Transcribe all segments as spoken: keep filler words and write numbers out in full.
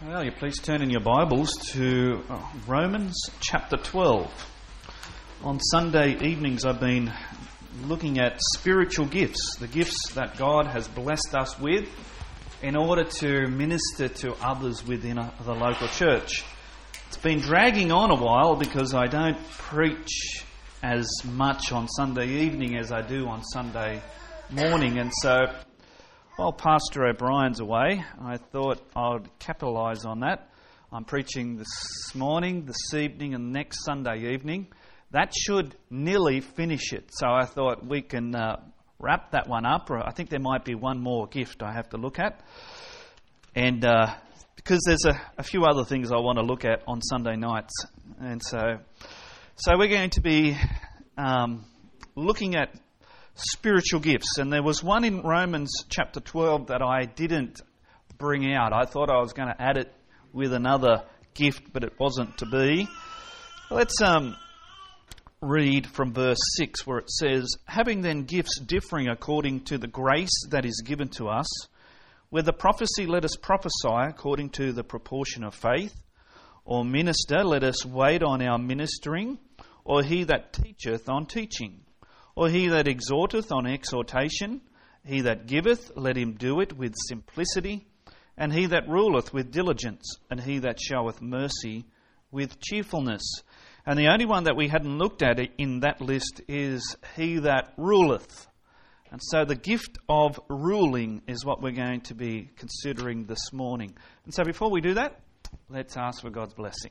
Well, you please turn in your Bibles to Romans chapter twelve. On Sunday evenings I've been looking at spiritual gifts, the gifts that God has blessed us with in order to minister to others within a, the local church. It's been dragging on a while because I don't preach as much on Sunday evening as I do on Sunday morning, and so while Pastor O'Brien's away, I thought I'd capitalise on that. I'm preaching this morning, this evening and next Sunday evening. That should nearly finish it. So I thought we can uh, wrap that one up. Or I think there might be one more gift I have to look at. And uh, because there's a, a few other things I want to look at on Sunday nights. And so, so we're going to be um, looking at spiritual gifts, and there was one in Romans chapter twelve that I didn't bring out. I thought I was going to add it with another gift, but it wasn't to be. Let's um, read from verse six, where it says, "Having then gifts differing according to the grace that is given to us, whether prophecy, let us prophesy according to the proportion of faith, or minister, let us wait on our ministering, or he that teacheth on teaching. Or he that exhorteth on exhortation, he that giveth, let him do it with simplicity, and he that ruleth with diligence, and he that showeth mercy with cheerfulness." And the only one that we hadn't looked at in that list is he that ruleth. And so the gift of ruling is what we're going to be considering this morning. And so before we do that, let's ask for God's blessing.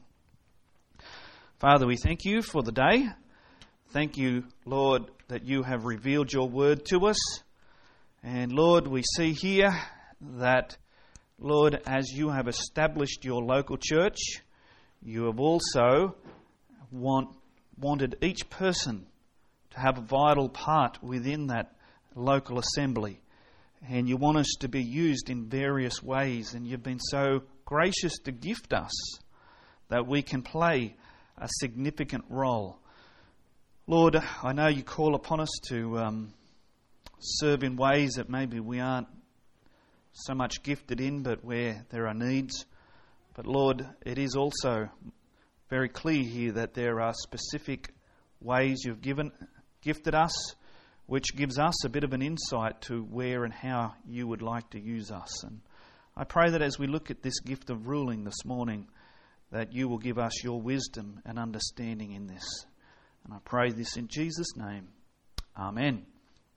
Father, we thank you for the day. Thank you, Lord, that you have revealed your word to us. And Lord, we see here that, Lord, as you have established your local church, you have also want, wanted each person to have a vital part within that local assembly. And you want us to be used in various ways. And you've been so gracious to gift us that we can play a significant role. Lord, I know you call upon us to um, serve in ways that maybe we aren't so much gifted in, but where there are needs. But Lord, it is also very clear here that there are specific ways you've given, gifted us, which gives us a bit of an insight to where and how you would like to use us. And I pray that as we look at this gift of ruling this morning, that you will give us your wisdom and understanding in this. And I pray this in Jesus' name. Amen.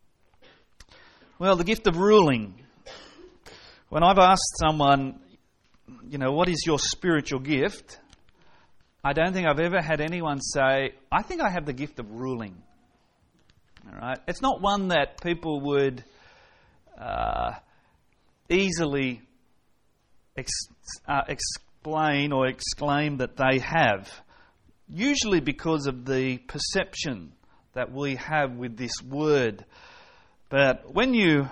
Well, the gift of ruling. When I've asked someone, you know, what is your spiritual gift? I don't think I've ever had anyone say, I think I have the gift of ruling. All right? It's not one that people would uh, easily ex- uh, explain or exclaim that they have. Usually because of the perception that we have with this word. But when you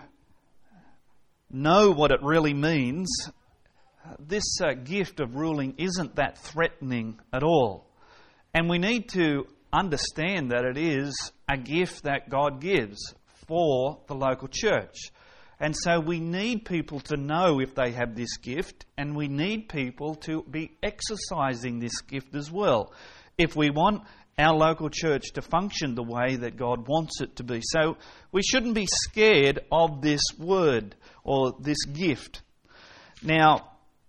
know what it really means, this uh, gift of ruling isn't that threatening at all. And we need to understand that it is a gift that God gives for the local church. And so we need people to know if they have this gift, and we need people to be exercising this gift as well, if we want our local church to function the way that God wants it to be. So we shouldn't be scared of this word or this gift. Now,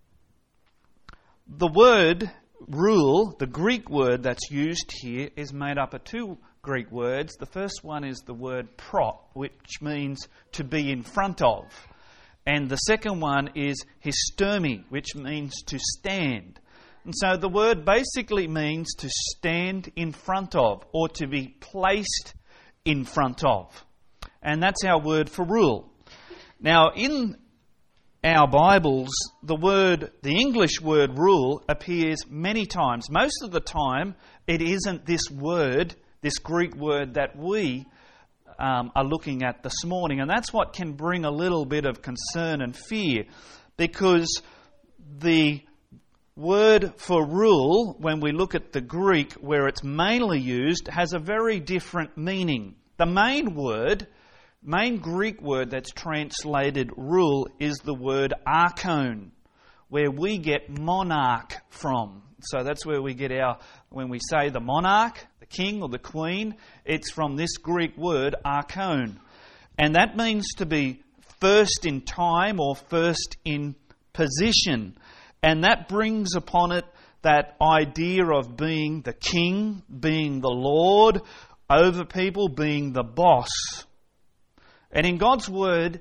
the word rule, the Greek word that's used here, is made up of two Greek words. The first one is the word pro, which means to be in front of. And the second one is hystermi, which means to stand. And so the word basically means to stand in front of, or to be placed in front of. And that's our word for rule. Now, in our Bibles, the word, the English word rule appears many times. Most of the time, it isn't this word, this Greek word that we um, are looking at this morning. And that's what can bring a little bit of concern and fear, because the word for rule, when we look at the Greek where it's mainly used, has a very different meaning. The main word main Greek word that's translated rule is the word archon, where we get monarch from. So that's where we get our, when we say the monarch, the king or the queen, it's from this Greek word archon. And that means to be first in time or first in position. And that brings upon it that idea of being the king, being the Lord over people, being the boss. And in God's Word,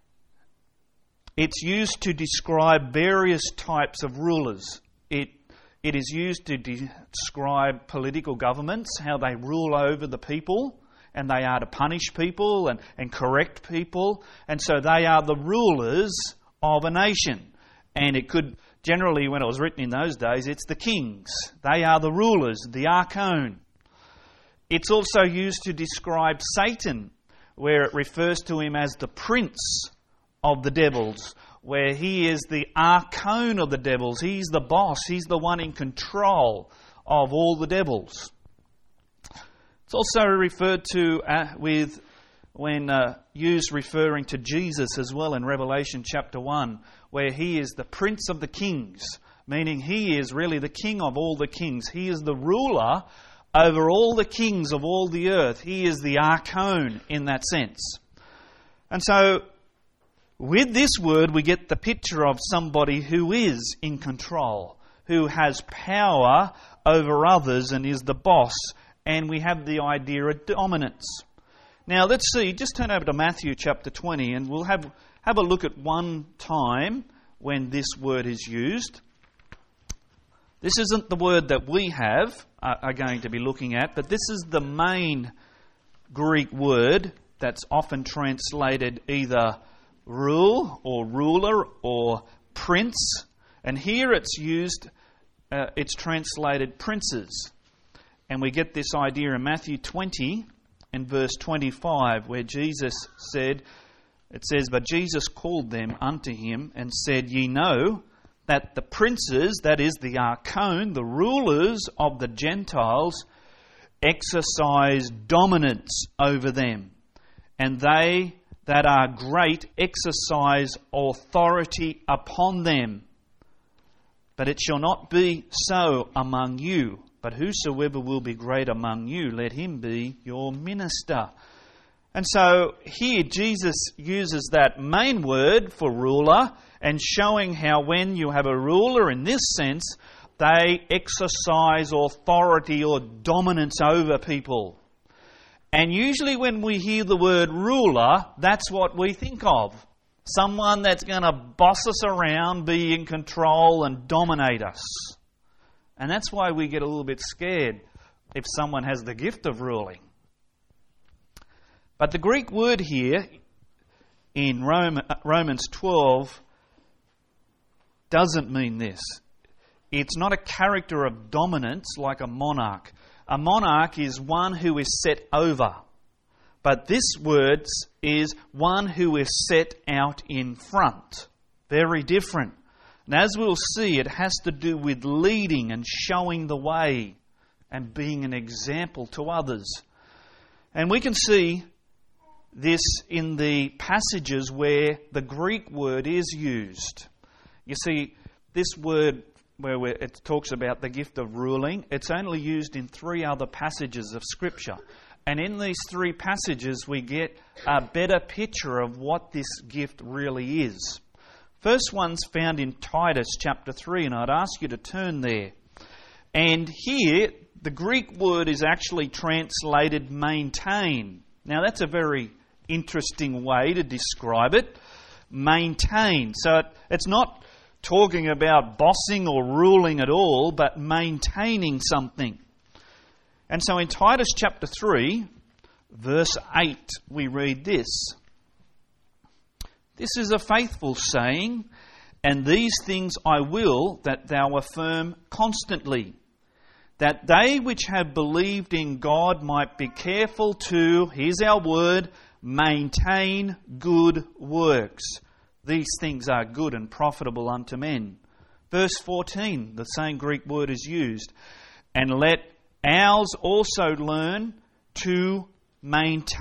it's used to describe various types of rulers. It It is used to describe political governments, how they rule over the people, and they are to punish people and, and correct people. And so they are the rulers of a nation. And it could, generally when it was written in those days, it's the kings. They are the rulers, the archon. It's also used to describe Satan, where it refers to him as the prince of the devils, where he is the archon of the devils. He's the boss. He's the one in control of all the devils. It's also referred to uh, with when uh, used referring to Jesus as well in Revelation chapter one, where he is the prince of the kings, meaning he is really the king of all the kings. He is the ruler over all the kings of all the earth. He is the archon in that sense. And so with this word, we get the picture of somebody who is in control, who has power over others and is the boss, and we have the idea of dominance. Now, let's see, just turn over to Matthew chapter twenty, and we'll have, have a look at one time when this word is used. This isn't the word that we have, uh, are going to be looking at, but this is the main Greek word that's often translated either rule or ruler or prince, and here it's used, uh, it's translated princes. And we get this idea in Matthew twenty and verse twenty-five, where Jesus said, it says, "But Jesus called them unto him and said, Ye know that the princes," that is the archon, the rulers of the Gentiles, "exercise dominance over them, and they that are great exercise authority upon them. But it shall not be so among you. But whosoever will be great among you, let him be your minister." And so here Jesus uses that main word for ruler and showing how when you have a ruler in this sense, they exercise authority or dominance over people. And usually when we hear the word ruler, that's what we think of. Someone that's going to boss us around, be in control and dominate us. And that's why we get a little bit scared if someone has the gift of ruling. But the Greek word here in Romans twelve doesn't mean this. It's not a character of dominance like a monarch. A monarch is one who is set over. But this word is one who is set out in front. Very different. And as we'll see, it has to do with leading and showing the way and being an example to others. And we can see this in the passages where the Greek word is used. You see, this word where it talks about the gift of ruling, it's only used in three other passages of Scripture. And in these three passages, we get a better picture of what this gift really is. First one's found in Titus chapter three, and I'd ask you to turn there. And here, the Greek word is actually translated maintain. Now, that's a very interesting way to describe it. Maintain. So it, it's not talking about bossing or ruling at all, but maintaining something. And so in Titus chapter three, verse eight, we read this. "This is a faithful saying, and these things I will that thou affirm constantly, that they which have believed in God might be careful to," here's our word, "maintain good works. These things are good and profitable unto men." Verse fourteen, the same Greek word is used. "And let ours also learn to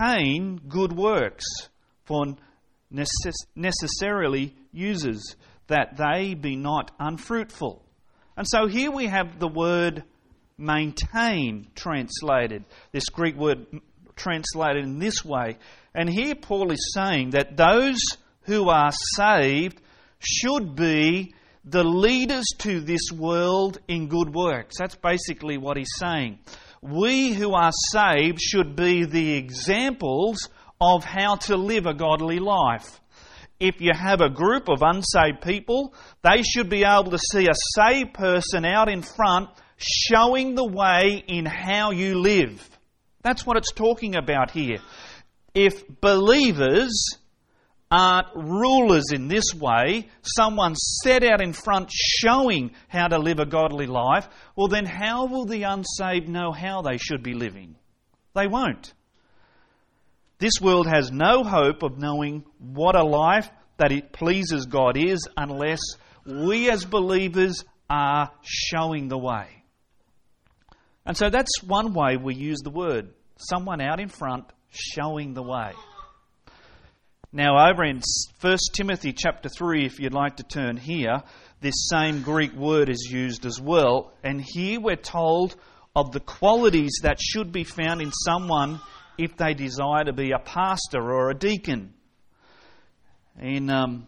maintain good works," for necess- necessarily uses that they be not unfruitful. And so here we have the word maintain translated, this Greek word translated in this way. And here Paul is saying that those who are saved should be the leaders to this world in good works. That's basically what he's saying. We who are saved should be the examples of how to live a godly life. If you have a group of unsaved people, they should be able to see a saved person out in front showing the way in how you live. That's what it's talking about here. If believers aren't rulers in this way, someone set out in front showing how to live a godly life, well then how will the unsaved know how they should be living? They won't. This world has no hope of knowing what a life that it pleases God is unless we as believers are showing the way. And so that's one way we use the word. Someone out in front showing the way. Now over in First Timothy chapter three, if you'd like to turn here, this same Greek word is used as well. And here we're told of the qualities that should be found in someone if they desire to be a pastor or a deacon. In um,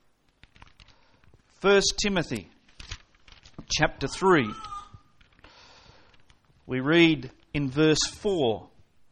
First Timothy chapter three, we read in verse four.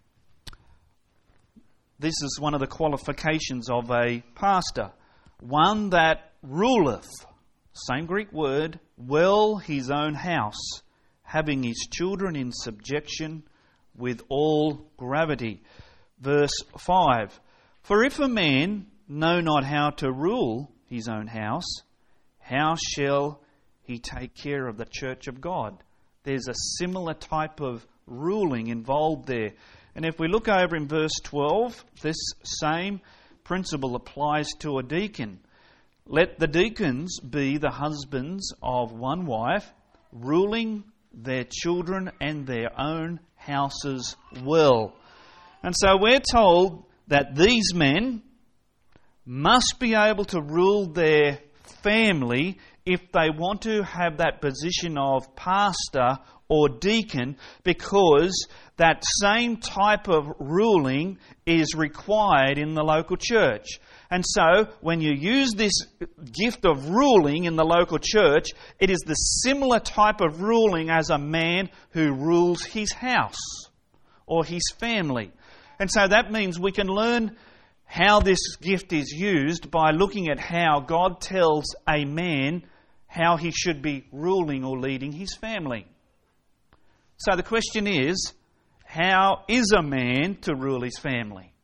This is one of the qualifications of a pastor. One that ruleth, same Greek word, well his own house, having his children in subjection with all gravity. Verse five. For if a man know not how to rule his own house, how shall he take care of the church of God? There's a similar type of ruling involved there. And if we look over in verse twelve, this same principle applies to a deacon. Let the deacons be the husbands of one wife, ruling their children and their own houses well. And so we're told that these men must be able to rule their family if they want to have that position of pastor or deacon, because that same type of ruling is required in the local church. And so, when you use this gift of ruling in the local church, it is the similar type of ruling as a man who rules his house or his family. And so that means we can learn how this gift is used by looking at how God tells a man how he should be ruling or leading his family. So the question is, how is a man to rule his family?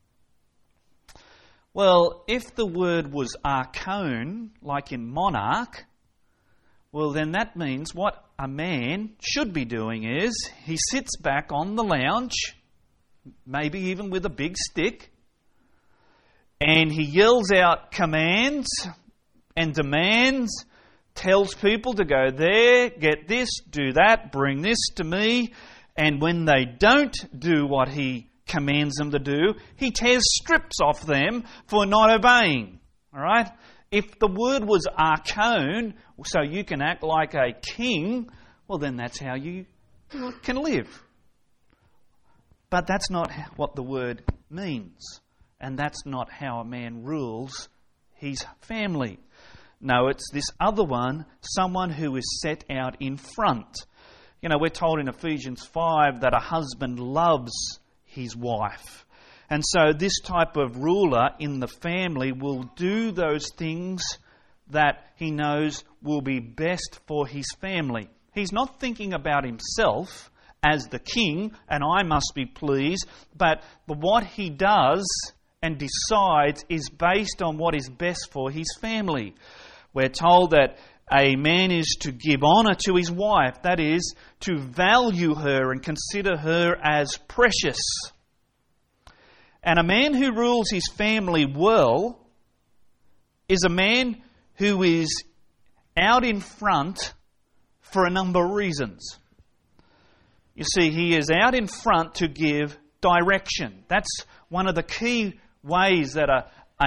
Well, if the word was archon, like in monarch, well then that means what a man should be doing is he sits back on the lounge, maybe even with a big stick, and he yells out commands and demands, tells people to go there, get this, do that, bring this to me. And when they don't do what he commands them to do, he tears strips off them for not obeying. All right? If the word was archon, so you can act like a king, well then that's how you can live. But that's not what the word means. And that's not how a man rules his family. No, it's this other one, someone who is set out in front. You know, we're told in Ephesians five that a husband loves his wife. And so this type of ruler in the family will do those things that he knows will be best for his family. He's not thinking about himself as the king, and I must be pleased, but what he does and decides is based on what is best for his family. We're told that a man is to give honour to his wife, that is, to value her and consider her as precious. And a man who rules his family well is a man who is out in front for a number of reasons. You see, he is out in front to give direction. That's one of the key ways that a, a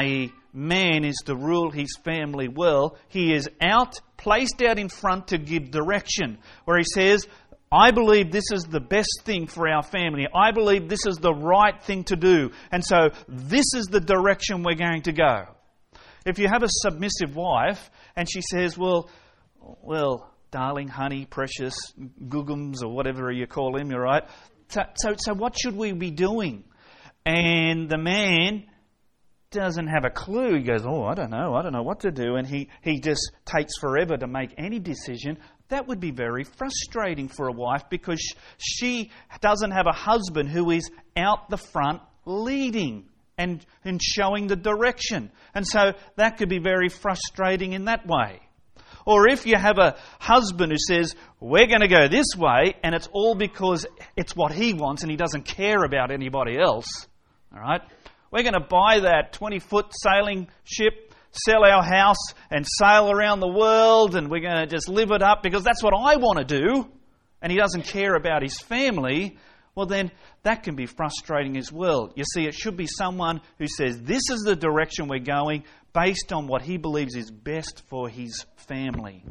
man is to rule his family well, he is out, placed out in front to give direction, where he says, I believe this is the best thing for our family. I believe this is the right thing to do. And so this is the direction we're going to go. If you have a submissive wife and she says, well, well, darling, honey, precious, googums, or whatever you call him, you're right. So, so, so what should we be doing? And the man doesn't have a clue. He goes, oh, I don't know, I don't know what to do. And he, he just takes forever to make any decision. That would be very frustrating for a wife, because she doesn't have a husband who is out the front leading and, and showing the direction. And so that could be very frustrating in that way. Or if you have a husband who says, we're going to go this way, and it's all because it's what he wants and he doesn't care about anybody else. All right? We're going to buy that twenty-foot sailing ship, sell our house and sail around the world, and we're going to just live it up because that's what I want to do, and he doesn't care about his family. Well, then that can be frustrating as well. You see, it should be someone who says, this is the direction we're going based on what he believes is best for his family.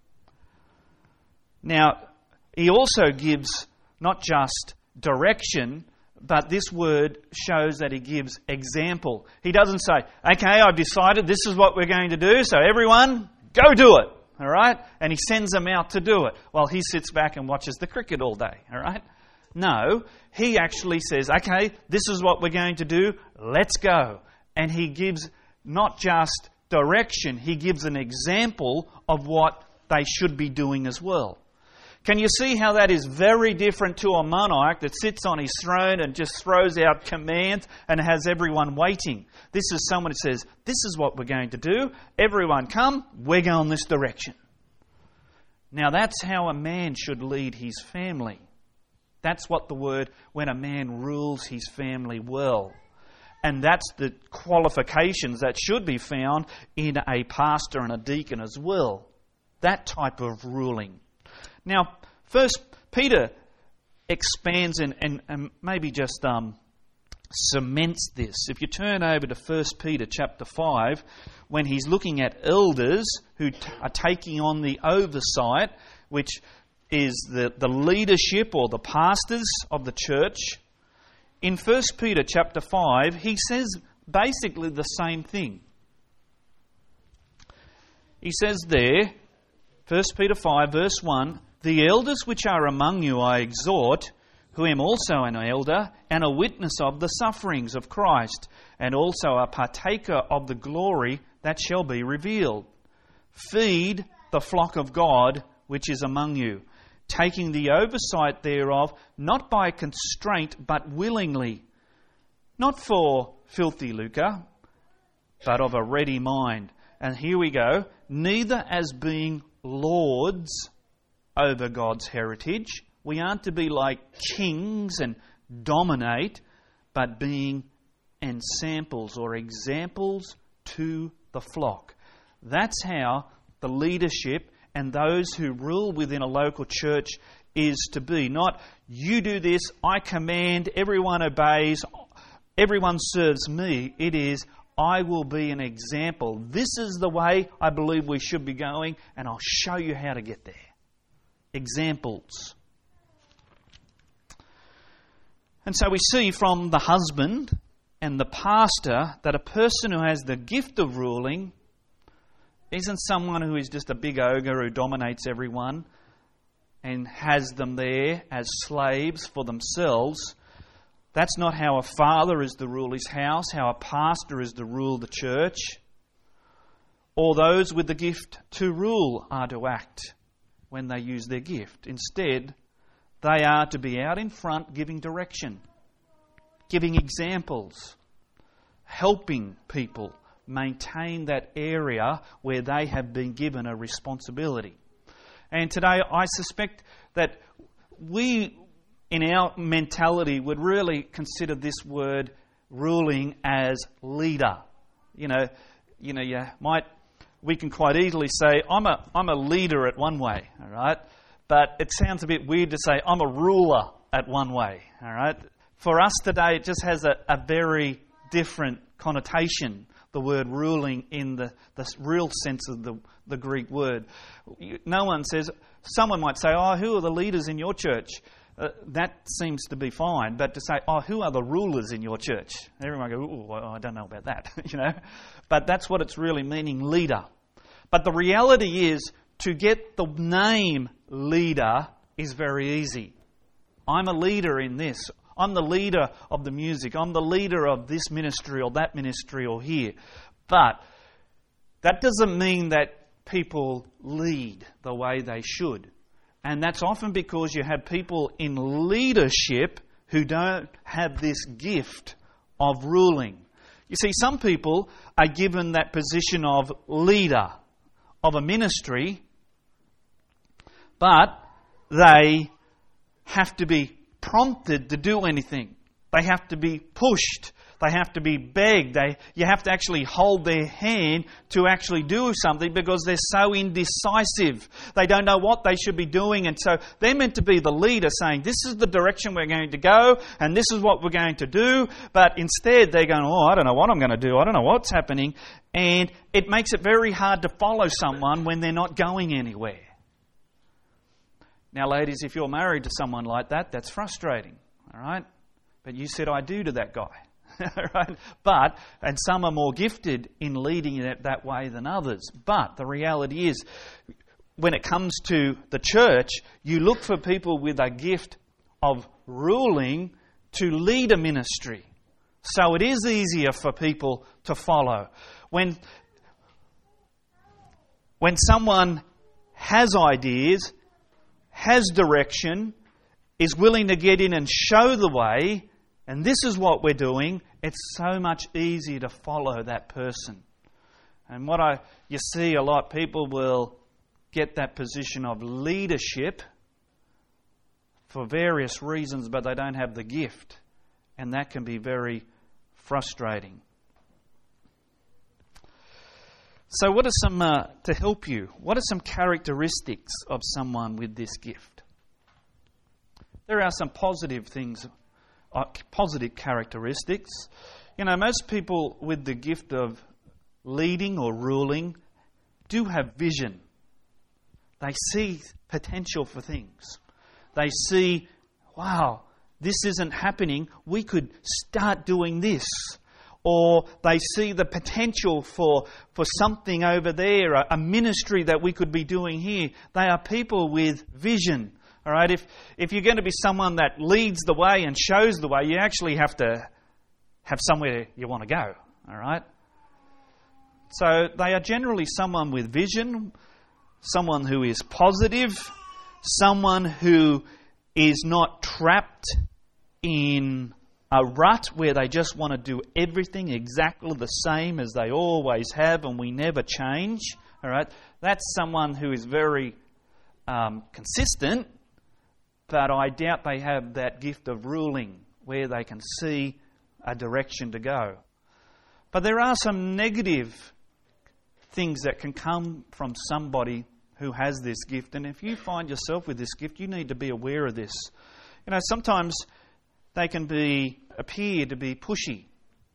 Now, he also gives not just direction, but this word shows that he gives example. He doesn't say, okay, I've decided this is what we're going to do, so everyone, go do it. All right? And he sends them out to do it while he sits back and watches the cricket all day. All right? No, he actually says, okay, this is what we're going to do, let's go. And he gives not just direction, he gives an example of what they should be doing as well. Can you see how that is very different to a monarch that sits on his throne and just throws out commands and has everyone waiting? This is someone who says, this is what we're going to do. Everyone come, we're going this direction. Now that's how a man should lead his family. That's what the word, when a man rules his family well. And that's the qualifications that should be found in a pastor and a deacon as well. That type of ruling. Now, first Peter expands and, and, and maybe just um, cements this. If you turn over to First Peter chapter five, when he's looking at elders who t- are taking on the oversight, which is the, the leadership or the pastors of the church, in First Peter chapter five, he says basically the same thing. He says there, First Peter five verse one, the elders which are among you I exhort, who am also an elder and a witness of the sufferings of Christ, and also a partaker of the glory that shall be revealed. Feed the flock of God which is among you, taking the oversight thereof, not by constraint, but willingly, not for filthy lucre, but of a ready mind. And here we go, neither as being lords over God's heritage. We aren't to be like kings and dominate, but being ensamples or examples to the flock. That's how the leadership and those who rule within a local church is to be. Not, you do this, I command, everyone obeys, everyone serves me. It is, I will be an example. This is the way I believe we should be going, and I'll show you how to get there. Examples. And so we see from the husband and the pastor that a person who has the gift of ruling isn't someone who is just a big ogre who dominates everyone and has them there as slaves for themselves. That's not how a father is to rule his house, how a pastor is to rule the church, or those with the gift to rule are to act when they use their gift. Instead, they are to be out in front giving direction, giving examples, helping people maintain that area where they have been given a responsibility. And today I suspect that we, in our mentality, would really consider this word ruling as leader. You know, you know, you might, we can quite easily say, I'm a I'm a leader at one way, all right? But it sounds a bit weird to say, I'm a ruler at one way, all right? For us today, it just has a, a very different connotation. the word ruling in the, the real sense of the, the Greek word. No one says, someone might say, oh, who are the leaders in your church? Uh, that seems to be fine. But to say, oh, who are the rulers in your church? Everyone go, oh, I don't know about that, you know. But that's what it's really meaning, leader. But the reality is, to get the name leader is very easy. I'm a leader in this. I'm the leader of the music. I'm the leader of this ministry or that ministry or here. But that doesn't mean that people lead the way they should. And that's often because you have people in leadership who don't have this gift of ruling. You see, some people are given that position of leader of a ministry, but they have to be prompted to do anything. They have to be pushed. They have to be begged. They, you have to actually hold their hand to actually do something because they're so indecisive. They don't know what they should be doing. And so they're meant to be the leader saying, this is the direction we're going to go and this is what we're going to do. But instead they're going, oh, I don't know what I'm going to do. I don't know what's happening. And it makes it very hard to follow someone when they're not going anywhere. Now, ladies, if you're married to someone like that, that's frustrating, all right? But you said I do to that guy, right? But, and some are more gifted in leading it that way than others. But the reality is, when it comes to the church, you look for people with a gift of ruling to lead a ministry. So it is easier for people to follow. When, when someone has ideas, has direction, is willing to get in and show the way, and this is what we're doing, it's so much easier to follow that person. And what I you see a lot, people will get that position of leadership for various reasons, but they don't have the gift. And that can be very frustrating. So what are some, uh, to help you, what are some characteristics of someone with this gift? There are some positive things, uh, positive characteristics. You know, most people with the gift of leading or ruling do have vision. They see potential for things. They see, wow, this isn't happening, we could start doing this. Or they see the potential for, for something over there, a, a ministry that we could be doing here. They are people with vision. All right, if if you're going to be someone that leads the way and shows the way, you actually have to have somewhere you want to go. All right. So they are generally someone with vision, someone who is positive, someone who is not trapped in a rut where they just want to do everything exactly the same as they always have and we never change. All right, that's someone who is very um, consistent, but I doubt they have that gift of ruling where they can see a direction to go. But there are some negative things that can come from somebody who has this gift, and if you find yourself with this gift, you need to be aware of this. You know, sometimes they can be appear to be pushy,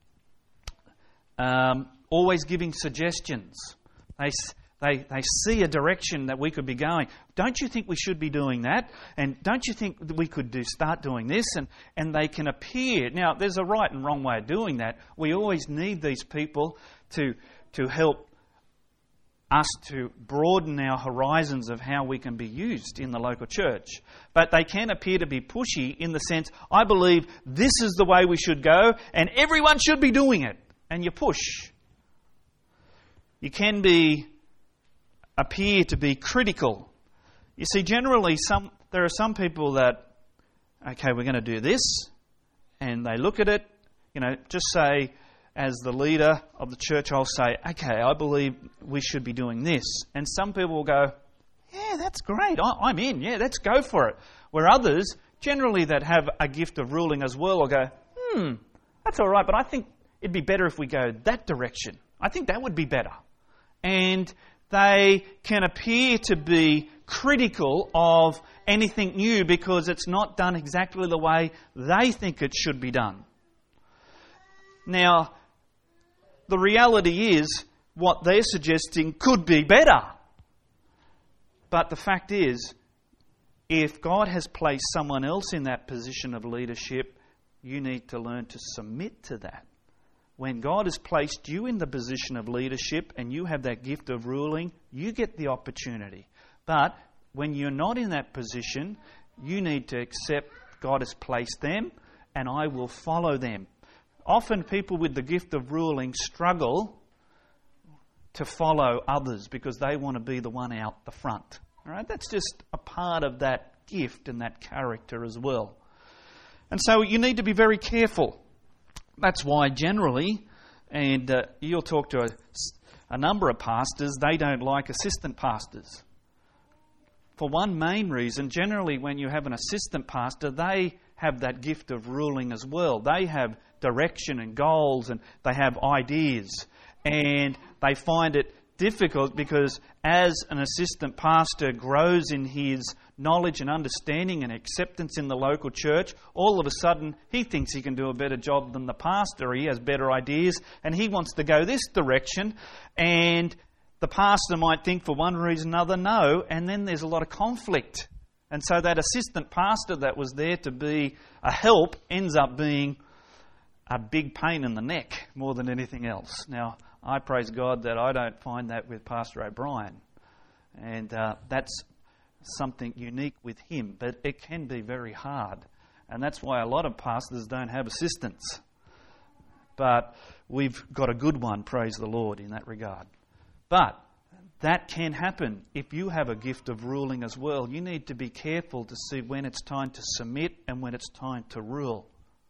um, always giving suggestions. They, they they see a direction that we could be going. Don't you think we should be doing that? And don't you think that we could do start doing this? And, and they can appear. Now, there's a right and wrong way of doing that. We always need these people to to help us to broaden our horizons of how we can be used in the local church. But they can appear to be pushy in the sense, I believe this is the way we should go and everyone should be doing it. And you push. You can be appear to be critical. You see, generally some there are some people that, okay, we're going to do this, and they look at it, you know, just say, as the leader of the church, I'll say, okay, I believe we should be doing this. And some people will go, yeah, that's great, I, I'm in, yeah, let's go for it. Where others, generally that have a gift of ruling as well, will go, hmm, that's all right, but I think it'd be better if we go that direction. I think that would be better. And they can appear to be critical of anything new because it's not done exactly the way they think it should be done. Now, the reality is what they're suggesting could be better. But the fact is, if God has placed someone else in that position of leadership, you need to learn to submit to that. When God has placed you in the position of leadership and you have that gift of ruling, you get the opportunity. But when you're not in that position, you need to accept God has placed them and I will follow them. Often people with the gift of ruling struggle to follow others because they want to be the one out the front. All right? That's just a part of that gift and that character as well. And so you need to be very careful. That's why generally, and uh, you'll talk to a, a number of pastors, they don't like assistant pastors. For one main reason, generally when you have an assistant pastor, they have that gift of ruling as well. They have direction and goals and they have ideas. And they find it difficult because as an assistant pastor grows in his knowledge and understanding and acceptance in the local church, all of a sudden he thinks he can do a better job than the pastor. He has better ideas and he wants to go this direction, and the pastor might think for one reason or another no, and then there's a lot of conflict. And so that assistant pastor that was there to be a help ends up being a big pain in the neck more than anything else. Now, I praise God that I don't find that with Pastor O'Brien. And uh, that's something unique with him. But it can be very hard. And that's why a lot of pastors don't have assistants. But we've got a good one, praise the Lord, in that regard. But that can happen if you have a gift of ruling as well. You need to be careful to see when it's time to submit and when it's time to rule.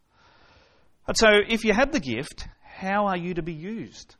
And so if you have the gift, how are you to be used?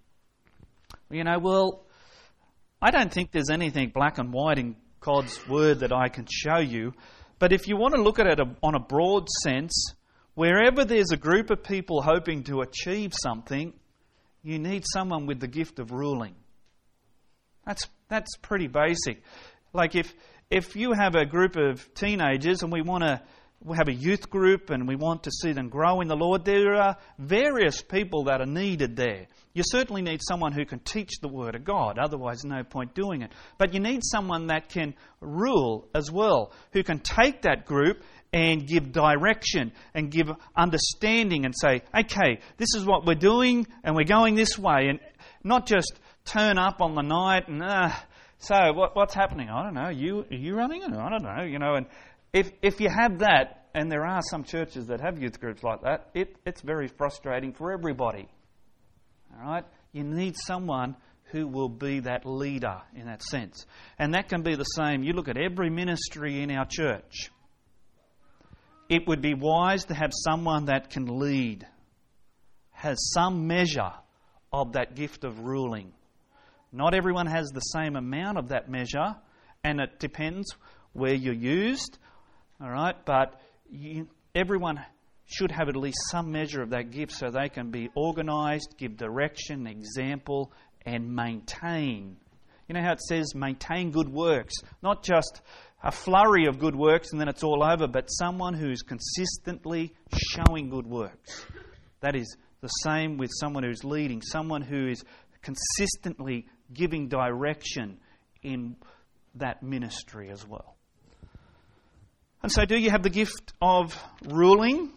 You know, well, I don't think there's anything black and white in God's word that I can show you. But if you want to look at it on a broad sense, wherever there's a group of people hoping to achieve something, you need someone with the gift of ruling. That's that's pretty basic. Like if if you have a group of teenagers and we want to we have a youth group and we want to see them grow in the Lord, there are various people that are needed there. You certainly need someone who can teach the Word of God, otherwise no point doing it. But you need someone that can rule as well, who can take that group and give direction and give understanding and say, okay, this is what we're doing and we're going this way, and not just turn up on the night and, uh, so what, what's happening? I don't know. You, are you running it? I don't know. You know, and if if you have that, and there are some churches that have youth groups like that, it, it's very frustrating for everybody. All right? You need someone who will be that leader in that sense. And that can be the same. You look at every ministry in our church. It would be wise to have someone that can lead, has some measure of that gift of ruling. Not everyone has the same amount of that measure, and it depends where you're used. All right, but you, everyone should have at least some measure of that gift so they can be organised, give direction, example, and maintain. You know how it says maintain good works, not just a flurry of good works and then it's all over, but someone who's consistently showing good works. That is the same with someone who's leading, someone who is consistently giving direction in that ministry as well. And so do you have the gift of ruling?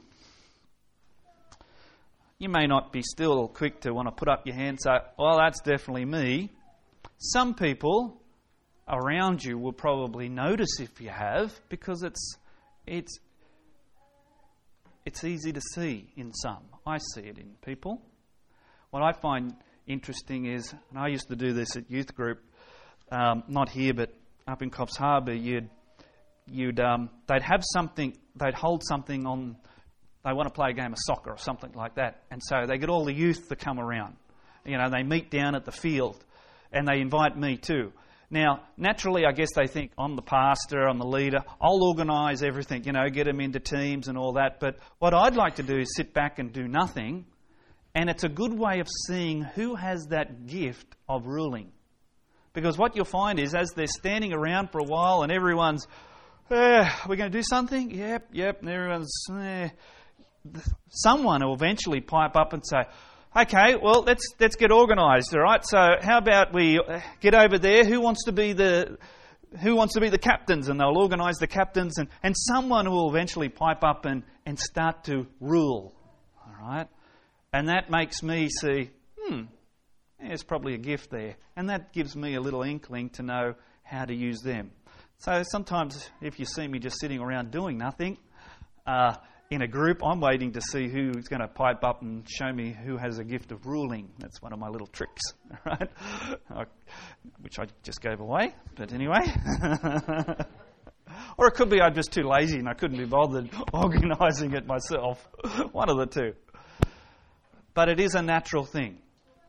You may not be still quick to want to put up your hand and say, well, that's definitely me. Some people around you will probably notice if you have, because it's it's it's easy to see in some. I see it in people. What I find interesting is, and I used to do this at youth group, um, not here but up in Coffs Harbour, you'd you'd um, they'd have something, they'd hold something on, they want to play a game of soccer or something like that, and so they get all the youth to come around. You know, they meet down at the field, and they invite me too. Now, naturally, I guess they think, I'm the pastor, I'm the leader, I'll organise everything, you know, get them into teams and all that. But what I'd like to do is sit back and do nothing, and it's a good way of seeing who has that gift of ruling. Because what you'll find is, as they're standing around for a while and everyone's, eh, we're going to do something? Yep, yep, and everyone's, eh. Someone will eventually pipe up and say, Okay, well, let's let's get organised, all right? So how about we get over there? Who wants to be the who wants to be the captains? And they'll organise the captains, and, and someone will eventually pipe up and, and start to rule, all right? And that makes me see, hmm, there's probably a gift there. And that gives me a little inkling to know how to use them. So sometimes if you see me just sitting around doing nothing, uh, in a group, I'm waiting to see who's going to pipe up and show me who has a gift of ruling. That's one of my little tricks, right? Which I just gave away, but anyway. Or it could be I'm just too lazy and I couldn't be bothered organising it myself. One of the two. But it is a natural thing.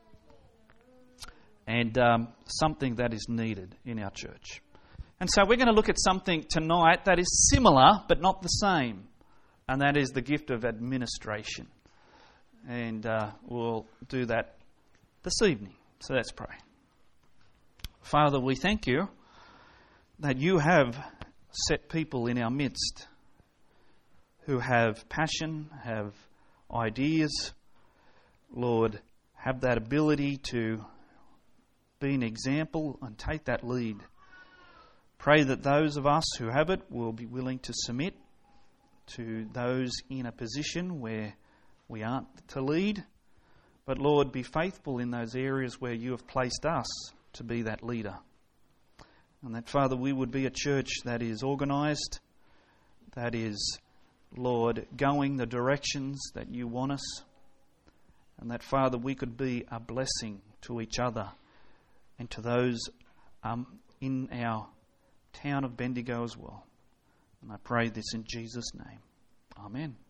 And um, something that is needed in our church. And so we're going to look at something tonight that is similar but not the same. And that is the gift of administration. And uh, we'll do that this evening. So let's pray. Father, we thank you that you have set people in our midst who have passion, have ideas, Lord, have that ability to be an example and take that lead. Pray that those of us who have it will be willing to submit to those in a position where we aren't to lead. But Lord, be faithful in those areas where you have placed us to be that leader. And that, Father, we would be a church that is organised, that is, Lord, going the directions that you want us. And that, Father, we could be a blessing to each other and to those um, in our town of Bendigo as well. And I pray this in Jesus' name. Amen.